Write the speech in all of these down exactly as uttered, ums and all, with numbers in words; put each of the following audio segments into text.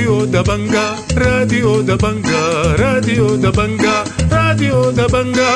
راديو دبنجا راديو دبنجا راديو دبنجا راديو دبنجا.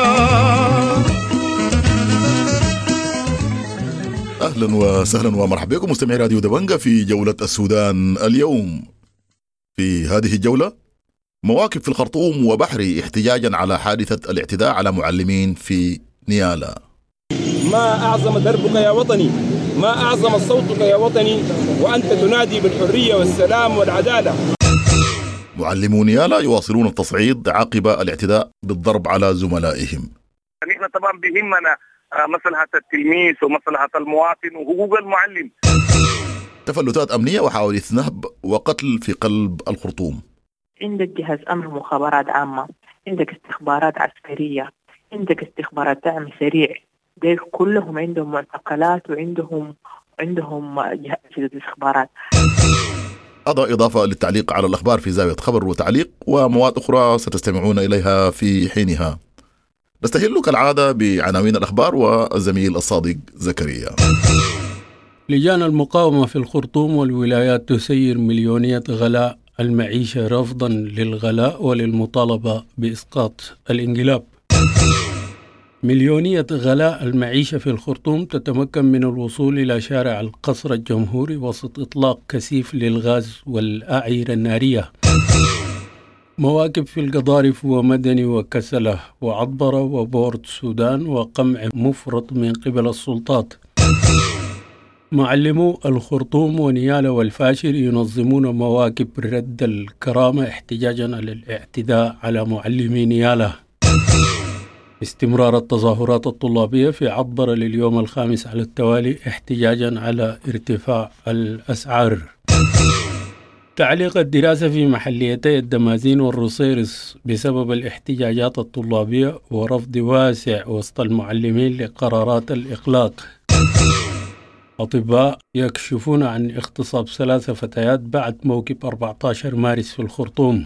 أهلا وسهلا ومرحبا بكم مستمعي راديو دبنجا في جولة السودان اليوم. في هذه الجولة مواقف في الخرطوم وبحري احتجاجا على حادثة الاعتداء على معلمين في نيالا. ما أعظم دربك يا وطني، ما أعظم صوتك يا وطني وأنت تنادي بالحرية والسلام والعدالة. معلمو نيالا يواصلون التصعيد عقب الاعتداء بالضرب على زملائهم. نحن طبعا بهمنا مصلحة التلميذ ومصلحة المواطن وحقوق المعلم. تفلتات أمنية وحوادث نهب وقتل في قلب الخرطوم. عندك جهاز أمن مخابرات عامة، عندك استخبارات عسكرية، عندك استخبارات دعم سريع، ديل كلهم عندهم معتقلات وعندهم عندهم جهاز استخبارات. هذا إضافة للتعليق على الأخبار في زاوية خبر وتعليق ومواد أخرى ستستمعون إليها في حينها. نستهل كالعادة بعناوين الأخبار والزميل الصادق زكريا. لجان المقاومة في الخرطوم والولايات تسير مليونية غلاء المعيشة رفضا للغلاء وللمطالبة بإسقاط الانقلاب. مليونية غلاء المعيشة في الخرطوم تتمكن من الوصول إلى شارع القصر الجمهوري وسط إطلاق كثيف للغاز والأعيرة النارية. مواكب في القضارف ومدني وكسلة وعطبرة وبورت سودان وقمع مفرط من قبل السلطات. معلمو الخرطوم ونيالا والفاشر ينظمون مواكب رد الكرامة احتجاجا على الاعتداء على معلمي نيالا. استمرار التظاهرات الطلابية في عطبرة لليوم الخامس على التوالي احتجاجا على ارتفاع الأسعار. تعليق الدراسة في محليتي الدمازين والرصيرس بسبب الاحتجاجات الطلابية ورفض واسع وسط المعلمين لقرارات الإغلاق. أطباء يكشفون عن اغتصاب ثلاث فتيات بعد موكب أربعة عشر مارس في الخرطوم.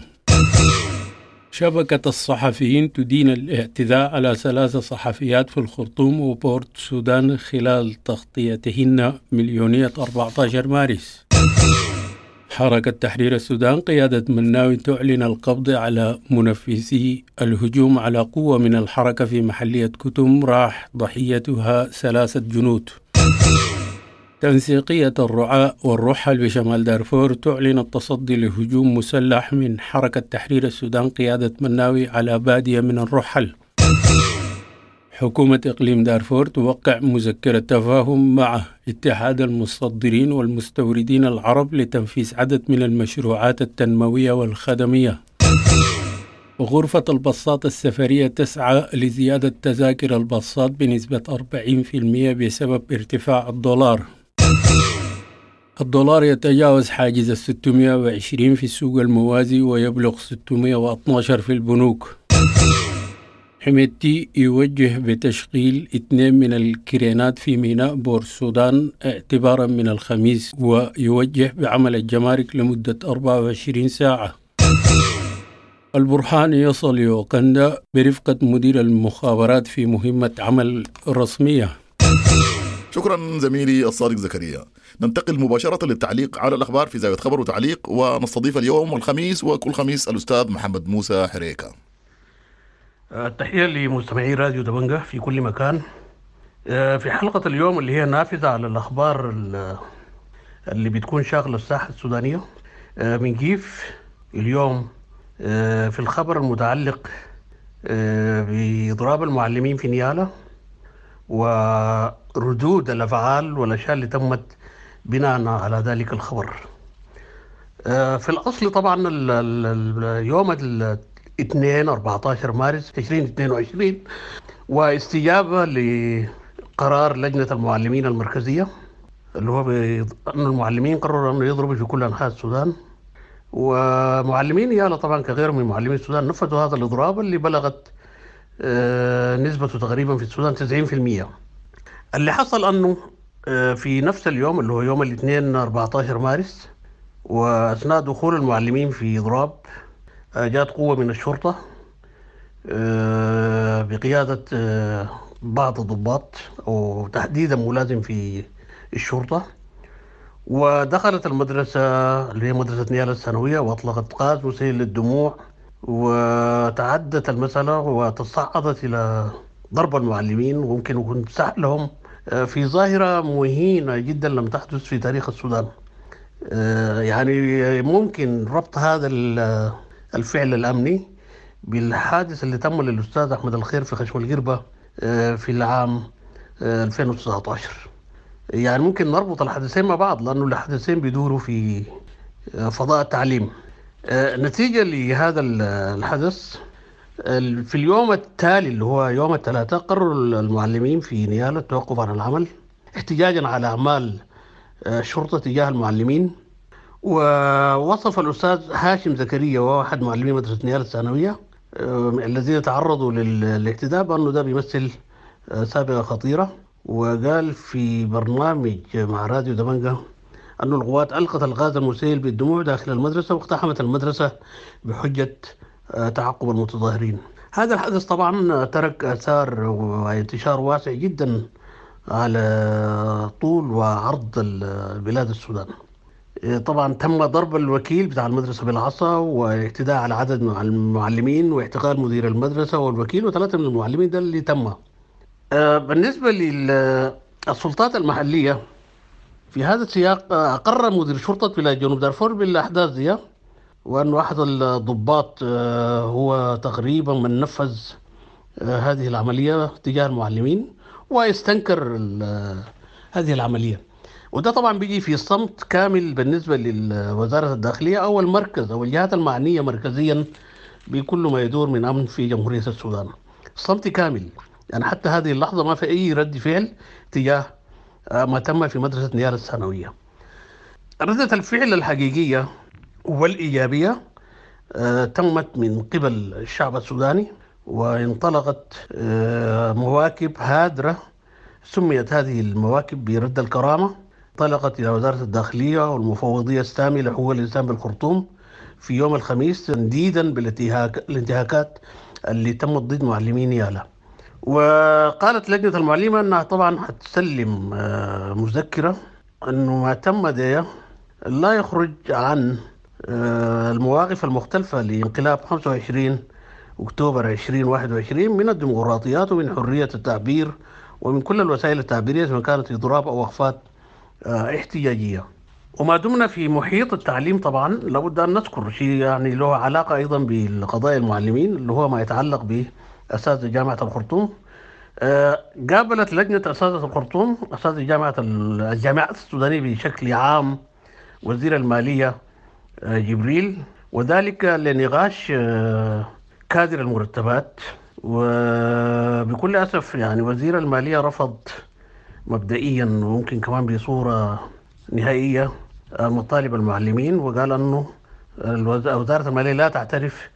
شبكة الصحفيين تدين الاعتداء على ثلاث صحفيات في الخرطوم وبورت سودان خلال تغطيتهن مليونية أربعة عشر مارس. حركة تحرير السودان قيادة مناوي تعلن القبض على منفذي الهجوم على قوة من الحركة في محلية كتم راح ضحيتها ثلاثة جنود. تنسيقية الرعاة والرحل بشمال دارفور تعلن التصدي لهجوم مسلح من حركة تحرير السودان قيادة مناوي على بادية من الرحل. حكومة إقليم دارفور توقع مذكرة تفاهم مع اتحاد المصدرين والمستوردين العرب لتنفيذ عدد من المشروعات التنموية والخدمية. غرفة الباصات السفرية تسعى لزيادة تذاكر الباصات بنسبة أربعين بالمئة بسبب ارتفاع الدولار. الدولار يتجاوز حاجز ستمئة وعشرين في السوق الموازي ويبلغ ستمئة واثني عشر في البنوك. حميدتي يوجه بتشغيل اثنين من الكرينات في ميناء بور السودان اعتبارا من الخميس ويوجه بعمل الجمارك لمدة أربعة وعشرين ساعة. البرهان يصل يوغندا برفقة مدير المخابرات في مهمة عمل رسمية. شكرا زميلي الصادق زكريا. ننتقل مباشرة للتعليق على الأخبار في زاوية خبر وتعليق ونستضيف اليوم الخميس وكل خميس الأستاذ محمد موسى حريكة. التحية لمستمعي راديو دبنجة في كل مكان. في حلقة اليوم اللي هي نافذة على الأخبار اللي بتكون شاغلة الساحة السودانية من كيف اليوم في الخبر المتعلق بإضراب المعلمين في نيالا وردود الأفعال والأشياء اللي تمت بناء على ذلك الخبر. في الأصل طبعا اليوم الاثنين أربعة عشر مارس ألفين واثنين وعشرين واستجابة لقرار لجنة المعلمين المركزية اللي هو أن المعلمين قرروا أن يضربوا في كل أنحاء السودان، ومعلمين نيالا طبعا كغيرهم من معلمين السودان نفذوا هذا الإضراب اللي بلغت نسبته تقريبا في السودان تسعين بالمئة. اللي حصل أنه في نفس اليوم اللي هو يوم الاثنين أربعة عشر مارس وأثناء دخول المعلمين في إضراب جاءت قوة من الشرطة بقيادة بعض الضباط وتحديدا ملازم في الشرطة، ودخلت المدرسة اللي هي مدرسة نيالا الثانوية وأطلقت غاز مسيل للدموع، وتعدت المسألة وتصعدت إلى ضرب المعلمين، وممكن يكون سح لهم في ظاهرة مهينة جدا لم تحدث في تاريخ السودان. يعني ممكن ربط هذا الفعل الأمني بالحادث اللي تم للأستاذ أحمد الخير في خشم القربة في العام ألفين وتسعة عشر. يعني ممكن نربط الحدثين مع بعض لأنه الحدثين بيدوروا في فضاء التعليم. نتيجة لهذا الحدث في اليوم التالي اللي هو يوم الثلاثاء قرر المعلمين في نيالا التوقف عن العمل احتجاجا على أعمال الشرطة تجاه المعلمين. ووصف الأستاذ هاشم زكريا وهو أحد معلمي مدرسة نيالا الثانوية الذين تعرضوا للاعتداء بأنه ده بيمثل سابقة خطيرة، وقال في برنامج مع راديو دبنجة أن القوات ألقت الغاز المسيل بالدموع داخل المدرسة واقتحمت المدرسة بحجة تعقب المتظاهرين. هذا الحدث طبعا ترك آثار وانتشار واسع جدا على طول وعرض البلاد السودان. طبعا تم ضرب الوكيل بتاع المدرسة بالعصا واعتداء على عدد من المعلمين واعتقال مدير المدرسة والوكيل وثلاثة من المعلمين. ده اللي تم. بالنسبة للسلطات المحلية في هذا السياق أقر مدير شرطة ولاية جنوب دارفور بالأحداث دي، وأنه أحد الضباط هو تقريبا من نفذ هذه العملية تجاه المعلمين واستنكر هذه العملية. وده طبعا بيجي في صمت كامل بالنسبة لوزارة الداخلية أو المركز أو الجهات المعنية مركزيا بكل ما يدور من أمن في جمهورية السودان. صمت كامل، يعني حتى هذه اللحظة ما في أي رد فعل تجاه ما تم في مدرسة نيالا الثانوية. ردة الفعل الحقيقية والإيجابية تمت من قبل الشعب السوداني، وانطلقت مواكب هادرة سميت هذه المواكب برد الكرامة. انطلقت إلى وزارة الداخلية والمفوضية السامية لحقوق الإنسان بالخرطوم في يوم الخميس تنديدا بالانتهاكات اللي تمت ضد معلمين نيالا. وقالت لجنة المعلمة أنها طبعا هتسلم مذكرة أنه ما تم ده لا يخرج عن المواقف المختلفة لانقلاب خمسة وعشرين أكتوبر ألفين وواحد وعشرين من الديمقراطيات ومن حرية التعبير ومن كل الوسائل التعبيرية سواء كانت إضراب أو وقفات احتجاجية. وما دمنا في محيط التعليم طبعا لابد أن نذكر شيء يعني له علاقة أيضا بالقضايا المعلمين اللي هو ما يتعلق بأساتذة جامعة الخرطوم. قابلت لجنة أساتذة الخرطوم أساتذة جامعة الجامعات السودانية بشكل عام وزير المالية جبريل، وذلك لنقاش كادر المرتبات. وبكل أسف يعني وزير المالية رفض مبدئيا وممكن كمان بصورة نهائية مطالب المعلمين، وقال أنه وزارة المالية لا تعترف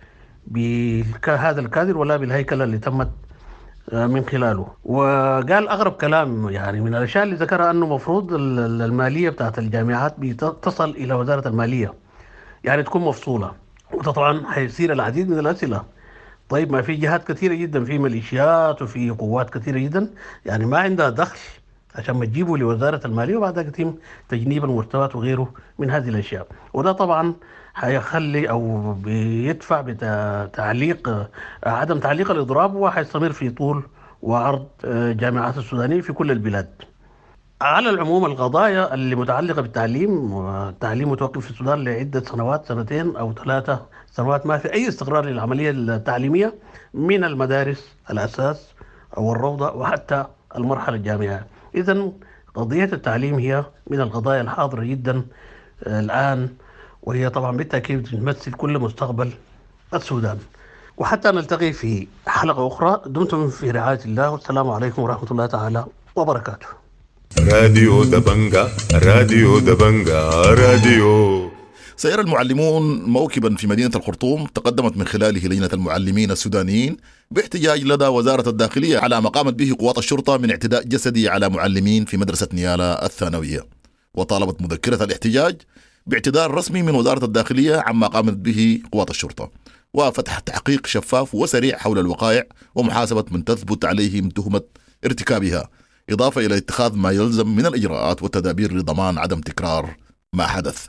بهذا الكادر ولا بالهيكلة اللي تمت من خلاله. وقال أغرب كلام يعني من الأشياء اللي ذكرها أنه مفروض المالية بتاعت الجامعات تصل إلى وزارة المالية، يعني تكون مفصولة. وده طبعا حيصير العديد من الأسئلة. طيب ما في جهات كثيرة جدا، في ميليشيات وفي قوات كثيرة جدا يعني ما عندها دخل عشان ما تجيبوا لوزارة المالية وبعد ذلك يتم تجنيب المرتبات وغيره من هذه الأشياء. وده طبعا حيخلي أو بيدفع بتعليق عدم تعليق الإضراب، وحيستمر في طول وعرض جامعات السودانية في كل البلاد. على العموم القضايا اللي متعلقة بالتعليم، والتعليم متوقف في السودان لعدة سنوات، سنتين أو ثلاثة سنوات، ما في أي استقرار للعملية التعليمية من المدارس الأساس أو الروضة وحتى المرحلة الجامعية. إذن قضية التعليم هي من القضايا الحاضرة جدا الآن، وهي طبعا بالتأكيد تمثل كل مستقبل السودان. وحتى نلتقي في حلقة أخرى، دمتم في رعاية الله، والسلام عليكم ورحمة الله تعالى وبركاته. راديو دبنجا راديو دبنجا راديو. سيرى المعلمون موكبا في مدينة الخرطوم تقدمت من خلاله لجنة المعلمين السودانيين باحتجاج لدى وزارة الداخلية على ما قامت به قوات الشرطة من اعتداء جسدي على معلمين في مدرسة نيالا الثانوية. وطالبت مذكرة الاحتجاج باعتذار رسمي من وزارة الداخلية عما قامت به قوات الشرطة، وفتح تحقيق شفاف وسريع حول الوقائع ومحاسبة من تثبت عليهم تهمة ارتكابها، إضافة إلى اتخاذ ما يلزم من الإجراءات والتدابير لضمان عدم تكرار ما حدث.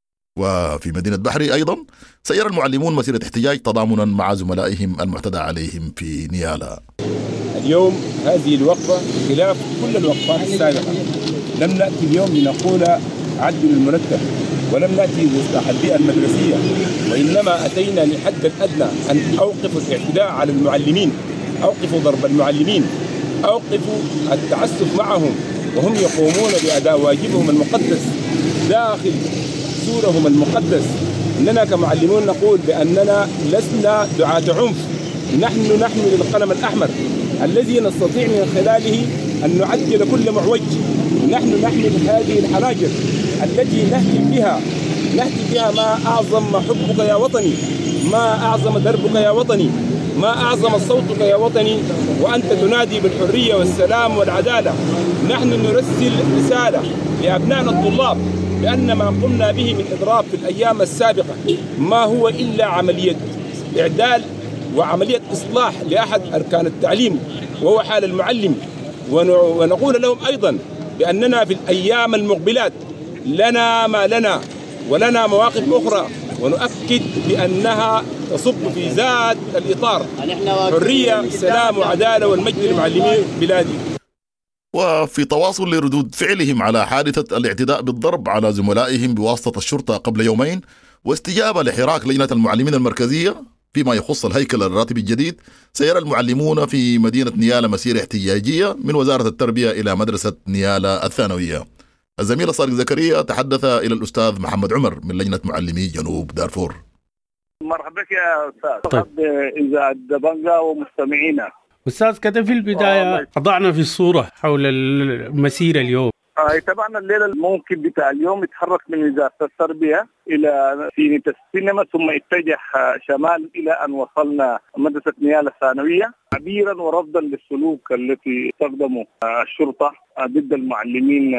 وفي مدينة بحري أيضا سير المعلمون مسيرة احتجاج تضامنا مع زملائهم المعتدى عليهم في نيالا. اليوم هذه الوقفة خلاف كل الوقفات السابقة. لم نأتي اليوم لنقول عدل المرتب، ولم نأتي لإصلاح البيئة المدرسية، وإنما أتينا للحد الأدنى أن أوقفوا الاعتداء على المعلمين، أوقفوا ضرب المعلمين، أوقفوا التعسف معهم وهم يقومون بأداء واجبهم المقدس داخل سورهم المقدس. إننا كمعلمون نقول بأننا لسنا دعاة عنف، نحن نحمل القلم الأحمر الذي نستطيع من خلاله أن نعدل كل معوج. نحن نحمل هذه الحناجر التي نهتف بها نهتف بها ما أعظم حبك يا وطني، ما أعظم دربك يا وطني، ما أعظم صوتك يا وطني، وأنت تنادي بالحرية والسلام والعدالة. نحن نرسل رسالة لأبنائنا الطلاب بأن ما قمنا به من إضراب في الأيام السابقة ما هو إلا عملية إعدال وعملية إصلاح لأحد أركان التعليم وهو حال المعلم. ونقول لهم أيضا بأننا في الأيام المقبلات لنا ما لنا ولنا مواقف أخرى، ونؤكد بأنها تصب في ذات الإطار: حرية، سلام وعدالة والمجد للمعلمين بلادي. وفي تواصل لردود فعلهم على حادثة الاعتداء بالضرب على زملائهم بواسطة الشرطة قبل يومين، واستجابة لحراك لجنة المعلمين المركزية فيما يخص الهيكل الراتبي الجديد، سير المعلمون في مدينة نيالا مسيرة احتجاجية من وزارة التربية إلى مدرسة نيالا الثانوية. الزميل صادق زكريا تحدث إلى الأستاذ محمد عمر من لجنة معلمي جنوب دارفور. مرحبا بك يا أستاذ. طيب. إذاعة دبنجا ومستمعينا. أستاذ كده في البداية أضعنا في الصورة حول المسيرة اليوم. آه طبعا الليلة الموكب بتاع اليوم يتحرك من وزارة التربية إلى سينة السينما، ثم اتجه شمال إلى أن وصلنا مدرسة نيالا الثانوية، تعبيرا ورفضا للسلوك التي استخدمه الشرطة ضد المعلمين،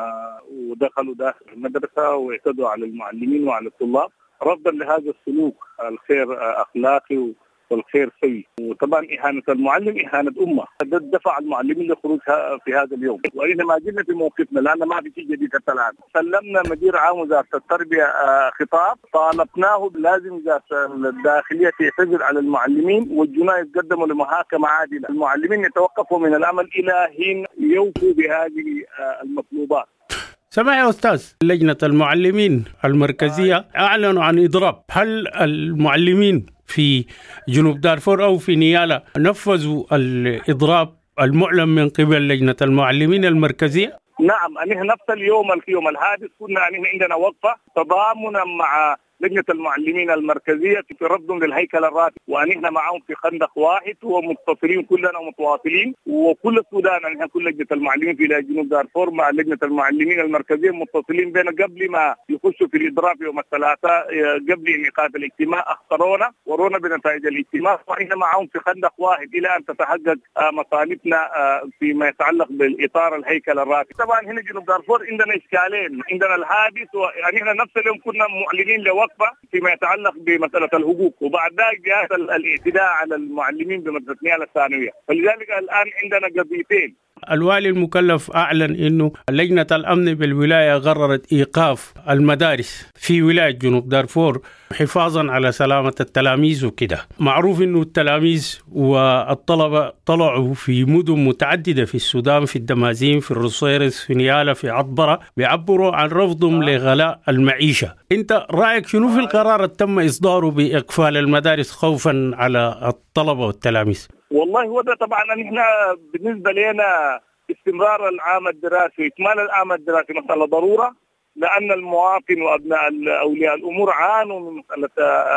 ودخلوا داخل المدرسة واعتدوا على المعلمين وعلى الطلاب، رفضا لهذا السلوك الخير أخلاقي والخير سوي. وطبعا إهانة المعلم إهانة أمة، دفع المعلمين للخروج في هذا اليوم، وإحنا ما زلنا في موقفنا لأن ما في شيء جديد حتى الآن. سلمنا مدير عام وزارة التربية خطاب طالبناه لازم وزارة الداخلية تعتذر على المعلمين والجناة يتقدموا لمحاكمة عادلة. المعلمين يتوقفوا من العمل إلى حين يوفوا بهذه المطلوبات. سمع يا أستاذ، لجنة المعلمين المركزية أعلنوا عن إضراب. هل المعلمين في جنوب دارفور أو في نيالا نفذوا الإضراب المعلن من قبل لجنة المعلمين المركزية؟ نعم، نحن نفس اليوم اليوم الحادث كنا نحن عندنا وقفة تضامنا مع لجنة المعلمين المركزية في رفضهم للهيكل الراتب، ونحن معهم في خندق واحد ومتصلين كلنا ومتواصلين، وكل السودان نحن كل لجنة المعلمين في جنوب دارفور مع لجنة المعلمين المركزية متصلين بين قبل ما يخشوا في الإضراب يوم الثلاثاء قبل انعقاد الاجتماع. أخطرونا ورونا بنتائج الاجتماع، ونحن معهم في خندق واحد إلى أن تتحقق مطالبنا فيما يتعلق بالإطار الهيكل الراتب. طبعا هنا جنوب دارفور عندنا إشكالين، عندنا الحادث ونحن نفس اليوم كنا معلنين لو فيما يتعلق بمسألة الحقوق، وبعد ذلك جاء الاعتداء على المعلمين بمدرسة نيالا الثانوية، فلذلك الآن عندنا قضيتين. الوالي المكلف أعلن أنه لجنة الأمن بالولاية قررت إيقاف المدارس في ولاية جنوب دارفور حفاظا على سلامة التلاميذ وكده. معروف أنه التلاميذ والطلبة طلعوا في مدن متعددة في السودان، في الدمازين، في الرصيرس، في نيالا، في عطبرة، بيعبروا عن رفضهم لغلاء المعيشة. أنت رأيك شنو في القرار اللي تم إصداره بإقفال المدارس خوفا على الطلبة والتلاميذ؟ والله هو ده طبعا نحن بالنسبة لنا استمرار العام الدراسي وإكمال العام الدراسي مسألة ضرورة، لأن المواطن وأبناء أولياء الأمور عانوا من مسألة،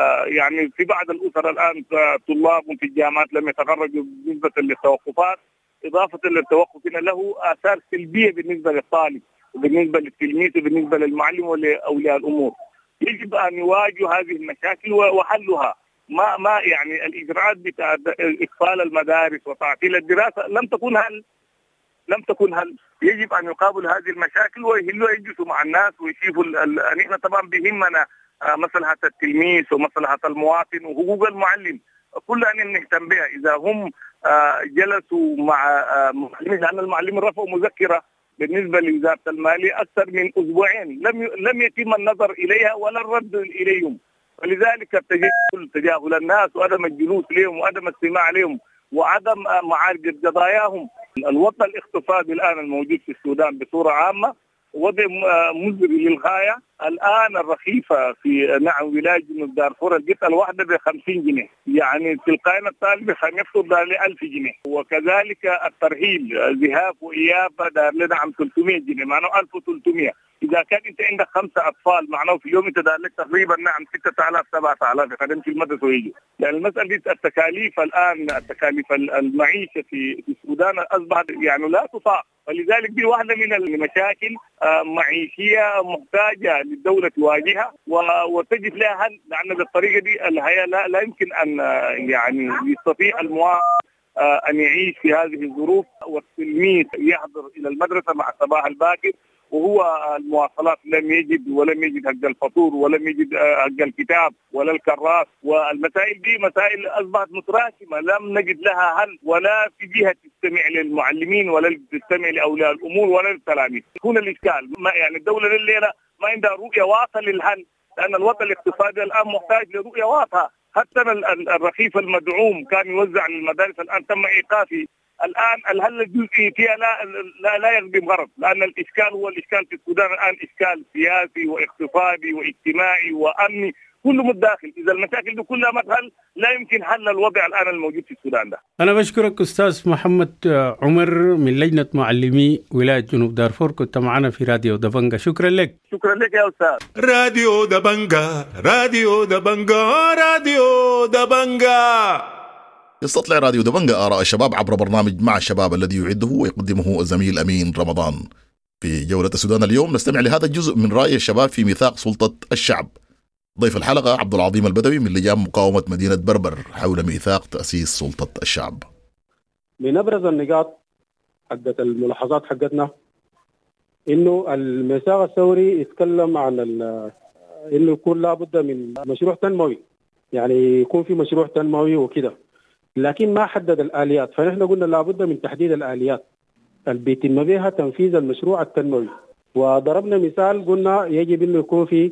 يعني في بعض الأسر الآن طلاب في الجامعات لم يتخرجوا بالنسبة للتوقفات، إضافة للتوقف له آثار سلبية بالنسبة للطالب وبالنسبة للتلميذ وبالنسبة للمعلم ولأولياء الأمور. يجب أن يواجهوا هذه المشاكل وحلها. ما ما يعني الإجراءات بتاع إقفال المدارس وتعطيل الدراسة لم تكن هل لم تكن هل يجب أن يقابل هذه المشاكل ويهلوا يجلسوا مع الناس ويشوفوا. نحن طبعا بهمنا مصلحة التلميذ ومصلحة المواطن وحقوق المعلم، كلها أن نهتم بها. إذا هم جلسوا مع معلمين، لأن المعلمين رفعوا مذكرة بالنسبة لوزارة المالية أكثر من أسبوعين لم لم يتم النظر إليها ولا الرد إليهم، ولذلك التجاهل تجاهل الناس وعدم الجلوس لهم وعدم الاستماع لهم وعدم معالجة قضاياهم. الوضع الاقتصادي الآن الموجود في السودان بصورة عامة وضع مزري للغاية. الآن الرخيفة في نعم ولاية جنوب دارفور القطعة الواحدة بخمسين جنيه، يعني تلقائنا الطالب يفطر دار لي ألف جنيه، وكذلك الترهيل ذهاب وإياب دار لنا عم ثلاثمائة جنيه، معناه ألف وثلاثمائة. إذا كان أنت عندك خمسة أطفال معناه في اليوم أنت دار لك تقريبا نعم ستة آلاف سبعة آلاف يخدم في المدرسة ويجي. يعني المسألة دي التكاليف الآن التكاليف المعيشة في السودان أصبحت يعني لا تطاق، ولذلك دي واحدة من المشاكل معيشية محتاجة للدولة تواجهها وتجد لها حل، لأن بالطريقة دي الحياة لا, لا يمكن أن يعني يستطيع المواطن أن يعيش في هذه الظروف، والتلميذ يحضر إلى المدرسة مع الصباح الباكر وهو المواصلات لم يجد ولم يجد حق الفطور ولم يجد حق الكتاب ولا الكراس، والمسائل دي مسائل أصبحت متراكمة لم نجد لها حل، ولا في جهة تستمع للمعلمين ولا تستمع لأولياء الأمور ولا للتلاميذ. هنا الإشكال، ما يعني الدولة لليلة ما عندها رؤية واضحة للحل، لأن الوضع الاقتصادي الآن محتاج لرؤية واضحة. حتى الرخيف المدعوم كان يوزع للمدارس الآن تم إيقافه. الآن الهل الجزئي فيها لا, لا لا يخدم غرض، لأن الإشكال هو الإشكال في السودان الآن إشكال سياسي واقتصادي واجتماعي وأمني كله متداخل. إذا المشاكل دي كلها ما تحل لا يمكن حل الوضع الآن الموجود في السودان ده. أنا بشكرك أستاذ محمد عمر من لجنة معلمي ولاية جنوب دارفور، كنت معنا في راديو دبنجا. شكرا لك. شكرا لك يا أستاذ. راديو دبنجا راديو دبنجا راديو دبنجا. يستطلع راديو دبنجا آراء الشباب عبر برنامج مع الشباب الذي يعده ويقدمه الزميل أمين رمضان. في جولة السودان اليوم نستمع لهذا الجزء من رأي الشباب في ميثاق سلطة الشعب. ضيف الحلقة عبد العظيم البدوي من لجان مقاومة مدينة بربر حول ميثاق تأسيس سلطة الشعب. من أبرز النقاط حقت الملاحظات حقتنا إنه الميثاق الثوري يتكلم عن إنه يكون لابد من مشروع تنموي، يعني يكون في مشروع تنموي وكده، لكن ما حدد الآليات. فنحن قلنا لابد من تحديد الآليات اللي بيتم بها تنفيذ المشروع التنموي، وضربنا مثال قلنا يجب إنه يكون في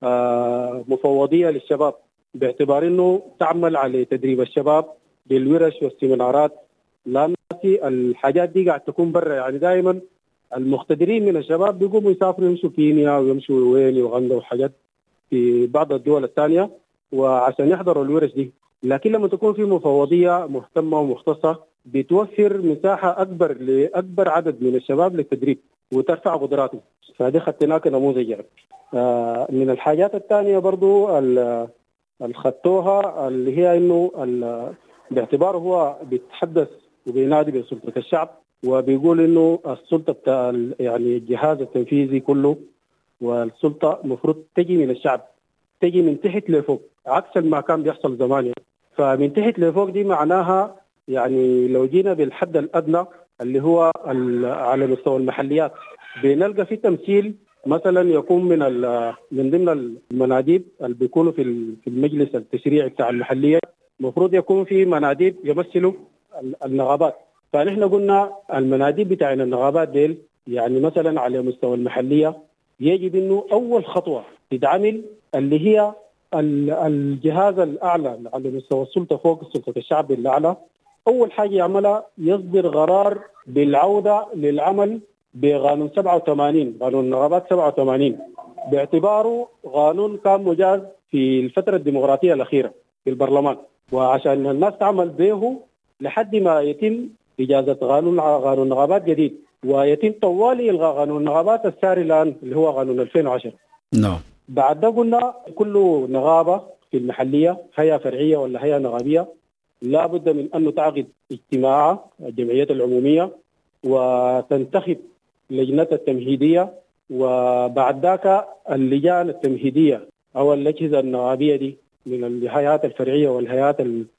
آه مفوضية للشباب، باعتبار إنه تعمل على تدريب الشباب بالورش والسيمينارات، لأن الحاجات دي قاعد تكون برا. يعني دائما المقتدرين من الشباب بيقوموا يسافروا يمشوا كينيا ويمشوا وين يوغندا وحاجات في بعض الدول الثانية وعشان يحضروا الورش دي، لكن لما تكون في مفوضية مهتمة ومختصة بتوفر مساحة أكبر لأكبر عدد من الشباب للتدريب وترفع قدراتهم. فهذه خدناها كنموذج. يعني آه من الحاجات الثانية برضو اللي خدتوها اللي هي إنه باعتباره هو بيتحدث وبينادي بسلطة الشعب وبيقول إنه السلطة بتاع يعني الجهاز التنفيذي كله والسلطة مفروض تجي من الشعب، تجي من تحت لفوق عكس ما كان بيحصل زمان. يعني فمن تحت لفوق دي معناها يعني لو جينا بالحد الأدنى اللي هو على مستوى المحليات بنلقى في تمثيل مثلا يكون من من ضمن المناديب اللي بيكونوا في في المجلس التشريعي بتاع المحلية، المفروض يكون في مناديب يمثلوا النغابات. فنحن قلنا المناديب بتاع النغابات ديل يعني مثلا على مستوى المحلية يجب انه اول خطوة تتعمل اللي هي الجهاز الأعلى على مستوى السلطة فوق السلطة الشعب الأعلى، أول حاجة يعملها يصدر قرار بالعودة للعمل بقانون سبعة وثمانين، قانون النغابات سبعة وثمانين، باعتباره قانون كان مجاز في الفترة الديمقراطية الأخيرة في البرلمان، وعشان الناس تعمل به لحد ما يتم إجازة قانون قانون النغابات جديد، ويتم طوالي إلغاء قانون النغابات الساري الآن اللي هو قانون ألفين وعشرة. نعم. بعد ده قلنا كل نغابة في المحلية هيئة فرعية ولا هيئة نغابية لابد من أن تعقد اجتماع الجمعية العمومية وتنتخب لجنة التمهيدية، وبعد ذاك اللجان التمهيدية أو الأجهزة النغابية دي من الهيئات الفرعية والهيئات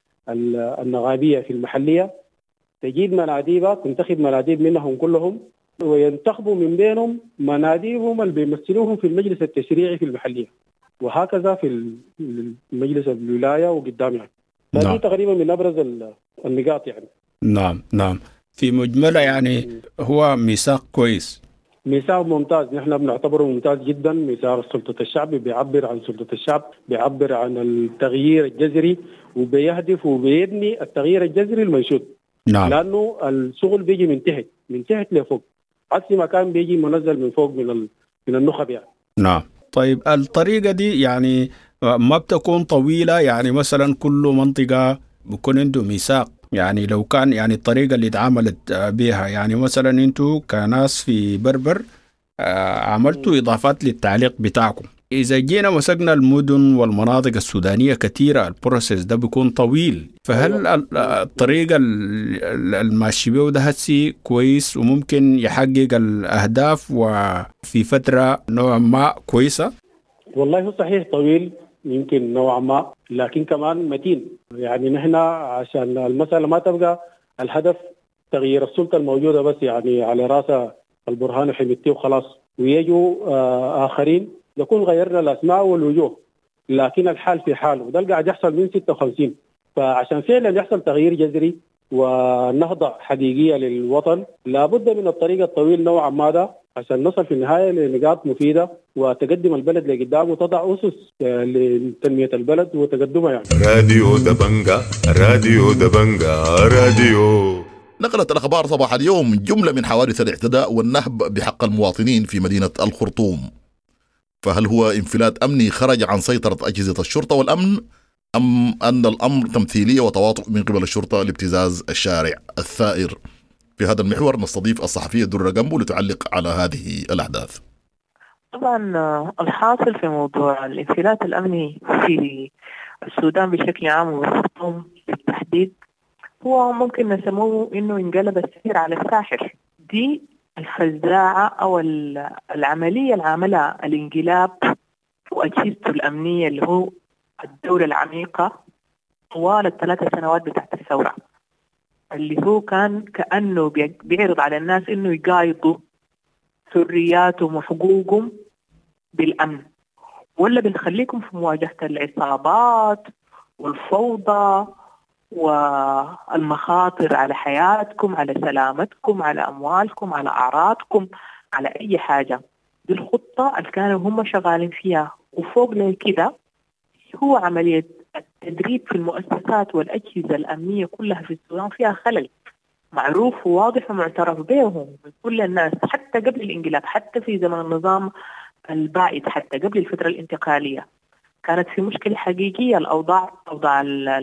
النغابية في المحلية تجيب مناديبها، تنتخب مناديب منهم كلهم وينتخبوا من بينهم مناديبهم اللي بيمثلوهم في المجلس التشريعي في المحلية. وهكذا في المجلس الولاية وقدام يعني. هذه نعم. تقريبا من أبرز النقاط يعني. نعم نعم في مجملة يعني هو ميثاق كويس، ميثاق ممتاز، نحن بنعتبره ممتاز جدا. ميثاق سلطة الشعب بيعبر عن سلطة الشعب، بيعبر عن التغيير الجذري، وبيهدف وبيبني التغيير الجذري المنشود. نعم. لأنه الشغل بيجي من تحت من تحت لفوق، عكس ما كان بيجي منزل من فوق من ال... من النخب يعني. نعم. طيب الطريقة دي يعني ما بتكون طويلة، يعني مثلا كل منطقة بيكون عنده ميثاق، يعني لو كان يعني الطريقة اللي اتعاملت بها، يعني مثلا انتوا كناس في بربر عملتوا إضافات للتعليق بتاعكم. إذا جينا مسكنا المدن والمناطق السودانية كثيرة البروسيس ده بيكون طويل، فهل الطريقة الماشي بيه ده هسي كويس وممكن يحقق الأهداف وفي فترة نوعا ما كويسة؟ والله صحيح طويل يمكن نوعا ما، لكن كمان متين. يعني نحن عشان المسألة ما تبقى الهدف تغيير السلطة الموجودة بس يعني على رأس البرهان وحميدتي وخلاص، ويجوا آه آخرين نكون غيرنا الأسماء والوجوه، لكن الحال في حاله. وده قاعد يحصل من ستة وخمسين. فعشان فعلا يحصل تغيير جذري ونهضة حقيقية للوطن لابد من الطريق الطويل نوعا ما ده، عشان نصل في النهاية لنقاط مفيدة وتقدم البلد لقدام وتضع أسس لتنمية البلد وتقدمها يعني. راديو دبنجا راديو دبنجا راديو. نقلت الأخبار صباح اليوم جملة من حوادث الاعتداء والنهب بحق المواطنين في مدينة الخرطوم. فهل هو انفلات أمني خرج عن سيطرة أجهزة الشرطة والأمن، أم أن الأمر تمثيلية وتواطؤ من قبل الشرطة لابتزاز الشارع الثائر؟ في هذا المحور نستضيف الصحفية درة جنبو لتعلق على هذه الأحداث. طبعا الحاصل في موضوع الانفلات الأمني في السودان بشكل عام والخرطوم بالتحديد هو ممكن نسموه إنه انقلب السير على الساحر. دي الفزاعة أو العملية اللي عملها الانقلاب وأجهزته الأمنية اللي هو الدولة العميقة طوال الثلاث سنوات بتاعت الثورة، اللي هو كان كأنه بيعرض على الناس إنه يقايضوا حرياتهم وحقوقهم بالأمن، ولا بنخليكم في مواجهة العصابات والفوضى والمخاطر على حياتكم، على سلامتكم، على أموالكم، على أعراضكم، على أي حاجة. دي الخطة اللي كانوا هم شغالين فيها. وفوق لكده هو عملية التدريب في المؤسسات والأجهزة الأمنية كلها في السودان فيها خلل معروف وواضح ومعترف بهم من كل الناس، حتى قبل الانقلاب، حتى في زمن النظام البائد، حتى قبل الفترة الانتقالية كانت في مشكلة حقيقية. الأوضاع أوضاع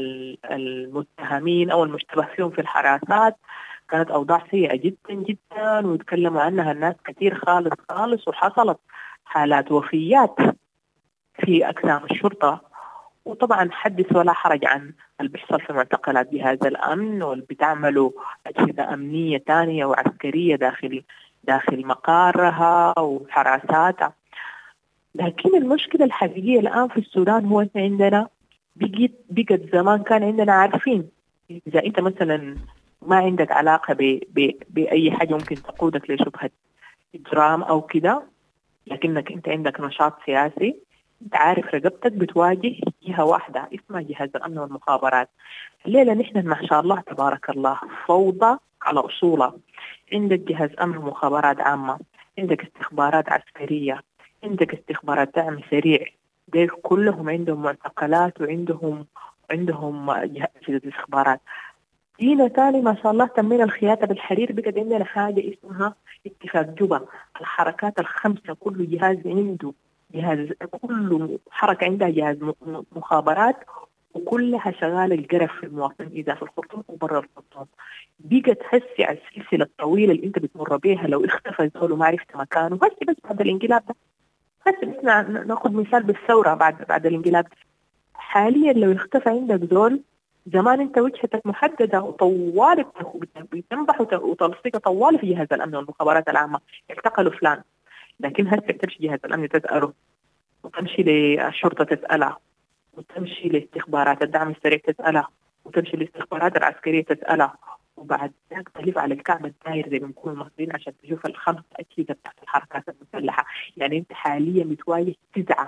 المتهمين أو المشتبه فيهم في الحراسات كانت أوضاع سيئة جدا جدا، ويتكلموا عنها الناس كثير خالص خالص، وحصلت حالات وفيات في أقسام الشرطة. وطبعا حدث ولا حرج عن اللي بيحصل في معتقلات جهاز الأمن واللي بتعملوا أجهزة أمنية تانية وعسكرية داخل داخل مقارها وحراساتها. لكن المشكلة الحقيقية الآن في السودان هو إن عندنا بقيت بقت زمان كان عندنا عارفين إذا أنت مثلا ما عندك علاقة ب ب بأي حاجة ممكن تقودك لشبهة إجرام أو كده، لكنك أنت عندك نشاط سياسي، أنت عارف رقبتك بتواجه جهة واحدة اسمها جهاز الأمن والمخابرات. الليلة نحن ما شاء الله تبارك الله فوضى على أصولها. عندك جهاز أمن ومخابرات عامة، عندك استخبارات عسكرية، عندك استخبارات دعم سريع، ديل كلهم عندهم معتقلات وعندهم عندهم أجهزة استخبارات. دينا تاني ما شاء الله تمينا الخياطة بالحرير، بقى عندنا حاجة اسمها اتفاق جوبا. الحركات الخمسة كل جهاز عنده جهاز، كل حركة عندها جهاز مخابرات وكلها شغالة الجرف في المواطن إذا في الخرطوم وبرا الخرطوم. بقت تحسي على السلسلة الطويلة اللي أنت بتمر بيها لو اختفى زول وما عرفت مكانه. هسي بس بعد الانقلاب ده، هسي بس ناخذ مثال بالثورة بعد بعد الانقلاب. حاليا لو اختفى عندك زول، زمان أنت وجهتك محددة وطوال بتنبح وتلصيق طوال في جهاز الأمن والمخابرات العامة، اعتقلوا فلان. لكن هسه تمشي جهاز الأمن تسأله، وتمشي للشرطة تسألها، وتمشي لاستخبارات الدعم السريع تسألها، وتمشي للاستخبارات العسكرية تسألها، وبعد ذلك تلف على الكعب الداير زي ما بنقول المصريين عشان تشوف الخمس أجهزة بتاعت الحركات المسلحة. يعني أنت حاليا بتواجه تسعة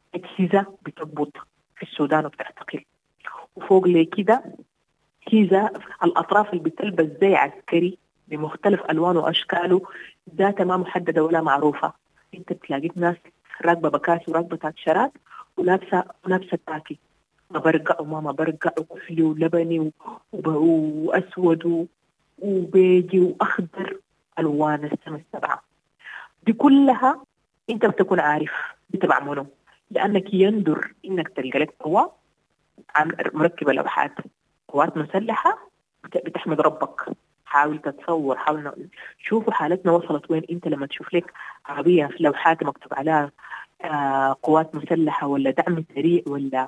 أجهزة بتضبط في السودان وبتعتقل. وفوق لي كده كذا الأطراف اللي بتلبس زي عسكري بمختلف ألوانه وأشكاله ذاتها ما محددة ولا معروفة. أنت بتلاقيت ناس راكبة بكاسي وراكبة تاكشرات ولابسة ولابسة تاكي مبرقع وما مبرقع وكحلي ولبني وأسود وبيجي وأخضر ألوان السماء السبعة دي كلها. أنت بتكون عارف بتبع منه، لأنك يندر إنك تلقى لك قوة مركبة لوحات قوات مسلحة بتحمد ربك. حاول تتصور، حاول شوفوا حالتنا وصلت وين. انت لما تشوف لك عربية في لوحات مكتوب عليها آه قوات مسلحة ولا دعم سريع ولا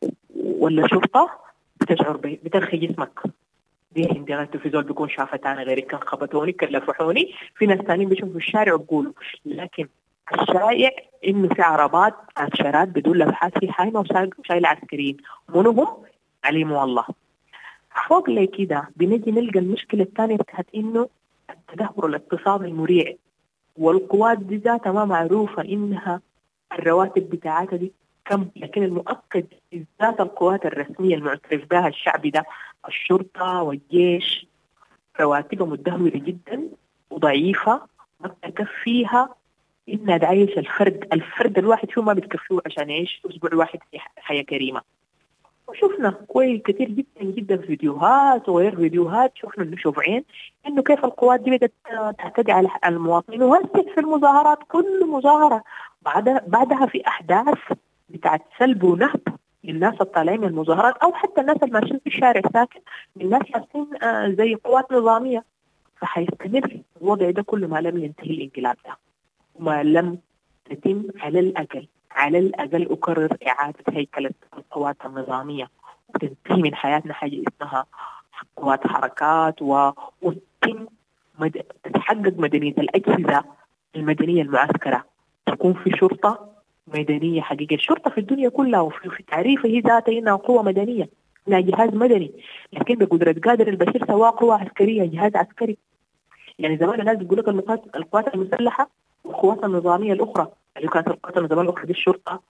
ولا شرطة بتشعر بترخي جسمك. دي عندي غير التلفزيون بيكون شافة تاني غيري كان خبطوني كان لفحوني. في ناس تانيين بيشوفوا في الشارع وبقولوا، لكن الشائع انه في عربات عشرات بدون لوحات في حايمة وشايلة عسكريين منهم عليهم الله. فوق لي كده بنجي نلقى المشكلة الثانية بتاعت إنه التدهور الاقتصادي المريع والقوات دي ذاتها ما معروفة إنها الرواتب بتاعتها دي كم، لكن المؤكد ذات القوات الرسمية المعترف بها الشعبي ده الشرطة والجيش رواتبها متدهورة جدا وضعيفة ما بتكفيها إنها تعيش الفرد الفرد الواحد فيه ما بتكفيه عشان يعيش أسبوع واحد في حياة كريمة. وشفنا كويس كثير جدا جدا فيديوهات وغير فيديوهات، شفنا نشوف عين انه كيف القوات دي بدأت تعتدي على المواطنين وهسه في المظاهرات كل مظاهرة بعدها بعدها في احداث بتاعت سلب ونهب للناس الطالعين من المظاهرات او حتى الناس اللي ماشيين في الشارع ساكن من الناس لابسين زي قوات نظامية. فحيستمر الوضع ده كل ما لم ينتهي الانقلاب ده وما لم تتم على الأقل على الأقل أكرر إعادة هيكلة القوات النظامية وتنتهي من حياتنا حاجة اسمها قوات حركات وتتم مد... تتحقق مدنية الأجهزة المدنية المعسكرة، تكون في شرطة مدنية حقيقية. الشرطة في الدنيا كلها وفي في تعريفه هي ذاتها إنها قوة مدنية، إنها جهاز مدني، لكن بقدرة قادر البشير سواء قوة عسكرية جهاز عسكري. يعني زمان الناس بيقول لك القوات المسلحة والقوات النظامية الأخرى اللي كانت القوات النظامية الأخرى دي الشرطة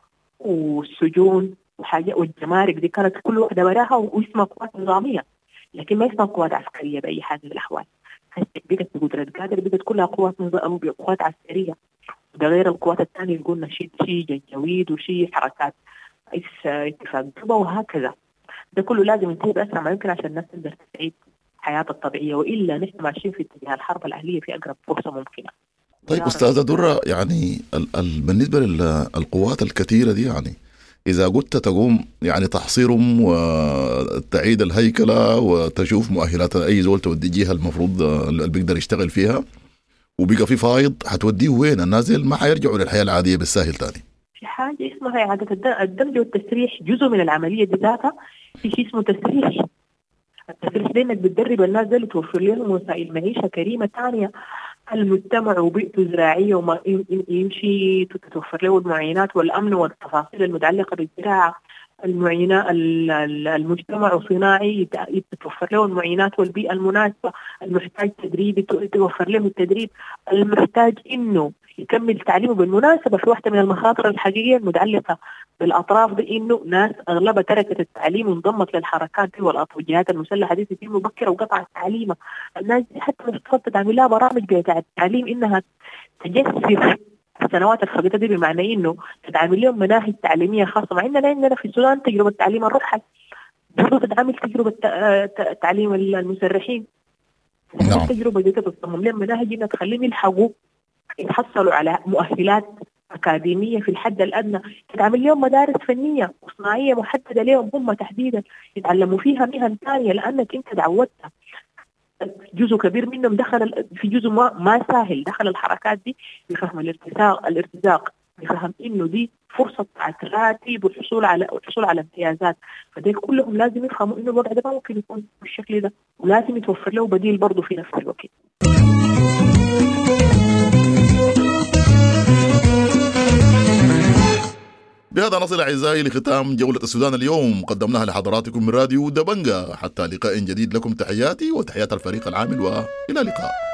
والسجون وحاجة والجمارك دي كانت كل واحدة وراها واسمها قوات نظامية، لكن ما اسمها قوات عسكرية بأي حال من الأحوال. بقت بقدرة قادر بقت كلها قوات نظام قوات عسكرية. ده غير القوات الثانية اللي قلنا شيء شيء جنجويد وشيء حركات اتفاق جوبا وهكذا. ده كله لازم ينتهي بأسرع ما يمكن عشان الناس تقدر تستعيد حياتها الطبيعية، وإلا نحن ماشيين في اتجاه الحرب الأهلية في أقرب فرصة ممكنة. طيب أستاذة درة، يعني ال ال بالنسبة للقوات الكثيرة دي، يعني إذا قلت تقوم يعني تحصيرهم وتعيد الهيكلة وتشوف مؤهلات أي زول توديها المفروض اللي بيقدر يشتغل فيها وبيقى في فايض، حتوديه وين؟ النازل ما حيرجعوا للحياة العادية بالساهل تاني. في حاجة اسمها إعادة الدمج والتسريح، جزء من العملية دي ذاتها في شيء اسمه تسريح. التسريح ده إنك بتدرب الناس دي وتوفر لهم وسائل معيشة كريمة ثانية، المجتمع وبيئته زراعية وما يمشي تتوفر له المعينات والأمن والتفاصيل المتعلقة بالزراعة، المعينات المجتمع وصناعي تتوفر له المعينات والبيئة المناسبة، المحتاج تدريب يتوفر له التدريب، المحتاج إنه يكمل تعليمه بالمناسبة. في واحدة من المخاطر الحقيقية المتعلقة بالأطراف دي إنه ناس أغلبها تركت التعليم وانضمت للحركات دي والجهات المسلحة دي تتم مبكرة وقطعت تعليمها. الناس دي حتى مفترض تعمل لها برامج بتاع التعليم إنها تجسر السنوات الفقيرة دي، بمعنى إنه تتعامل لهم مناهج تعليمية خاصة. مع إننا عندنا في السودان تجربة تعليم الرحل برضو تتعامل تجربة تعليم المسرحين. نعم. التجربة دي تصمم لهم مناهج إنها تخليهم يلحقوا يتحصلوا على مؤهلات أكاديمية في الحد الأدنى، تتعامل لهم مدارس فنية وصناعية محددة لهم هم تحديدا يتعلموا فيها مهن ثانية، لأنك أنت تعودتها. جزء كبير منهم دخل في جزء ما, ما سهل دخل الحركات دي بفهم الارتزاق الارتزاق بفهم إنه دي فرصة راتب والحصول على الحصول على امتيازات. فده كلهم لازم يفهموا إنه الوضع ده ما ممكن يكون بالشكل ده، ولازم يتوفر له بديل برضه في نفس الوقت. بهذا نصل أعزائي لختام جولة السودان اليوم، قدمناها لحضراتكم من راديو دبنجة. حتى لقاء جديد لكم تحياتي وتحيات الفريق العامل، وإلى اللقاء.